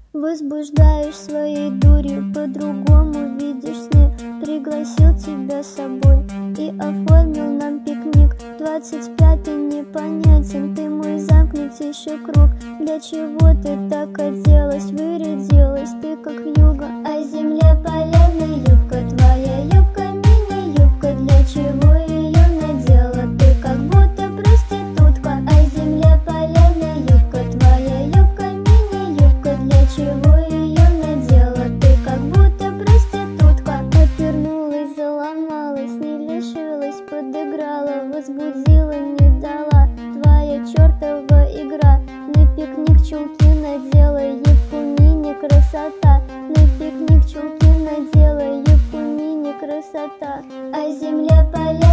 Возбуждаешь своей дурью, по-другому видишь сны. Пригласил тебя с собой и оформил нам пикник. 25-й непонятен, ты мой замкнутейший круг. Для чего ты так оделась, вырядилась ты как вьюга? А земля полярная юбка, твоя юбка, мини-юбка. Для чего ее надела, ты как будто проститутка? А земля полярная юбка, твоя юбка, мини-юбка. Для чего ее надела, ты как будто проститутка? Отвернулась, заломалась, не лишилась, подыграла, возбудила, не дала. Твоя чертова игра. На пикник чулки надела, юбку мини, красота. На пикник чулки надела, юбку мини, красота. А земля поля